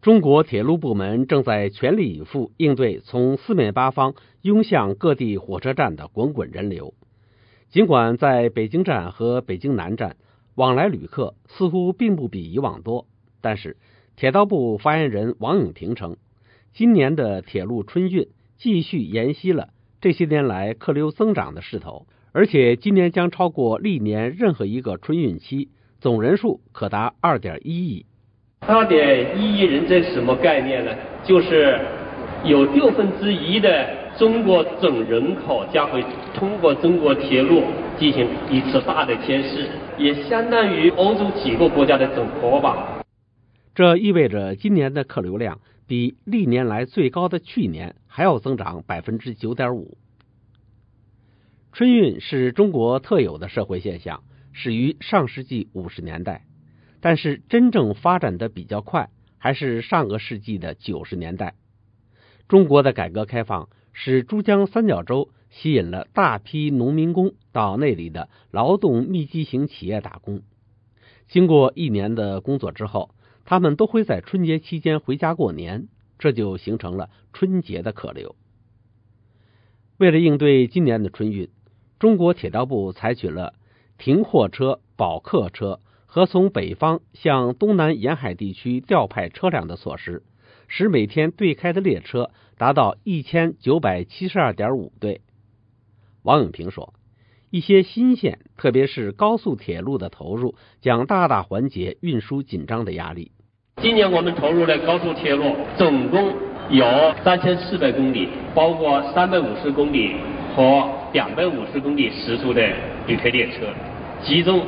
中国铁路部门正在全力以赴应对从四面八方涌向各地火车站的滚滚人流。尽管在北京站和北京南站往来旅客似乎并不比以往多，但是铁道部发言人王永平称，今年的铁路春运继续沿袭了这些年来客流增长的势头，而且今年将超过历年任何一个春运期，总人数可达 2.1 亿。 2.1亿人，这是什么概念呢？就是有1/6的中国总人口将会通过中国铁路进行一次大的迁徙，也相当于欧洲几个国家的总和吧。 这意味着今年的客流量比历年来最高的去年还要增长 9.5%。春运是中国特有的社会现象，始于上世纪50年代。但是真正发展的比较快，还是上个世纪的90年代。中国的改革开放使珠江三角洲吸引了大批农民工到那里的劳动密集型企业打工。经过1年的工作之后，他们都会在春节期间回家过年，这就形成了春节的客流。为了应对今年的春运，中国铁道部采取了停货车、保客车和从北方向东南沿海地区调派车辆的措施，使每天对开的列车达到 1972.5 对。王永平说，一些新线，特别是高速铁路的投入，将大大缓解运输紧张的压力。 今年我们投入的高速铁路总共有3400公里，包括350公里和250公里时速的旅客列车，其中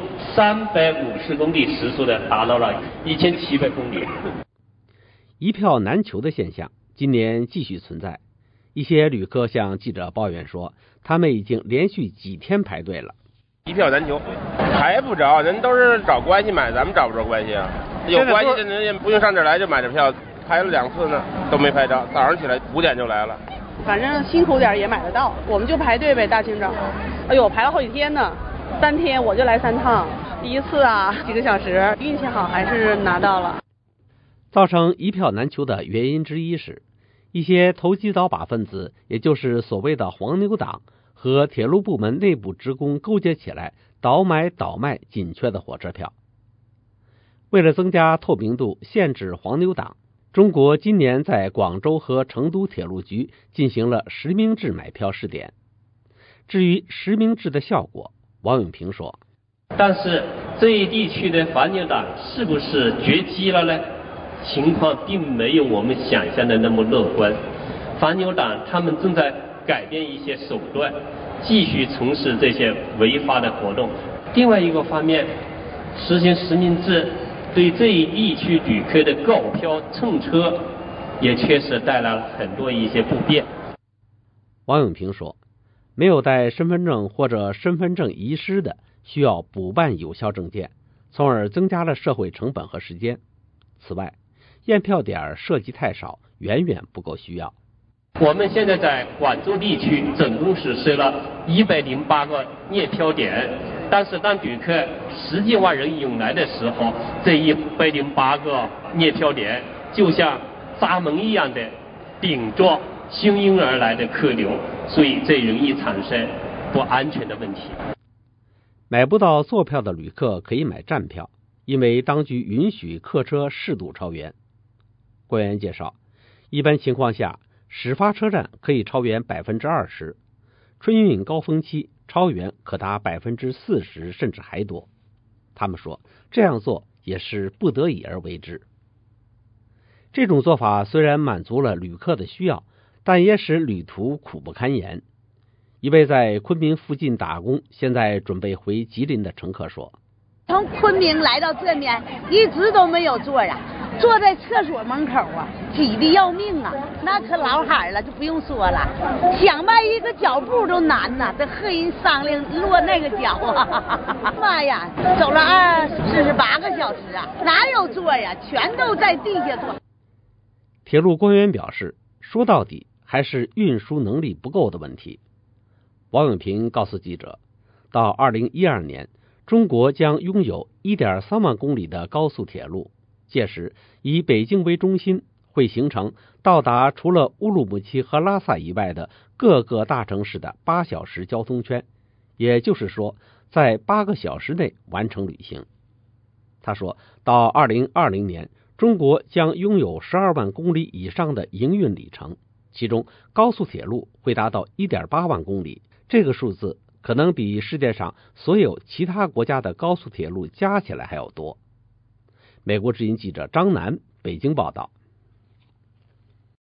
350公里时速的达到了1700公里。 一票难求的现象今年继续存在，一些旅客向记者抱怨说，他们已经连续几天排队了。 一票难求，排不着，人都是找关系买，咱们找不着关系啊。有关系的人也不用上这儿来就买这票，排了2次呢，都没排着。早上起来5点就来了。 反正辛苦点也买得到，我们就排队呗，大清早。哎呦，排了好几天呢，3天我就来3趟，第一次啊几个小时，运气好还是拿到了。 造成一票难求的原因之一是，一些投机倒把分子，也就是所谓的黄牛党，和铁路部门内部职工勾结起来，倒买倒卖紧缺的火车票。为了增加透明度，限制黄牛党，中国今年在广州和成都铁路局进行了实名制买票试点。至于实名制的效果，王永平说， 但是这一地区的黄牛党是不是绝迹了呢？情况并没有我们想象的那么乐观。黄牛党他们正在改变一些手段，继续从事这些违法的活动。另外一个方面，实行实名制对这一地区旅客的购票乘车也确实带来了很多一些不便。 王永平说，没有带身份证或者身份证遗失的，需要补办有效证件，从而增加了社会成本和时间。此外，验票点设计太少，远远不够需要。 我们现在在广州地区总共实施了108个验票点，但是当旅客10几万人涌来的时候，这108个验票点就像闸门一样的顶着汹涌而来的客流，所以这容易产生不安全的问题。 买不到坐票的旅客可以买站票，因为当局允许客车适度超员。官员介绍，一般情况下，始发车站可以超员 20%， 春运高峰期超员可达 40%， 甚至还多。他们说，这样做也是不得已而为之。这种做法虽然满足了旅客的需要，但也使旅途苦不堪言。一位在昆明附近打工，现在准备回吉林的乘客说， 从昆明来到这面一直都没有座呀，坐在厕所门口啊，挤得要命啊，那可老喊了，就不用说了，想迈一个脚步都难呐，得和人商量落那个脚啊，妈呀，走了48个小时啊，哪有座呀，全都在地下坐。 铁路官员表示，说到底还是运输能力不够的问题。王永平告诉记者，到2012年，中国将拥有 1.3万公里的高速铁路， 届时以北京为中心，会形成到达除了乌鲁木齐和拉萨以外的各个大城市的8小时交通圈，也就是说在8个小时内完成旅行。他说，到2020年，中国将拥有12万公里以上的营运里程，其中高速铁路会达到 1.8 万公里，这个数字可能比世界上所有其他国家的高速铁路加起来还要多。美国之音记者张楠北京报道。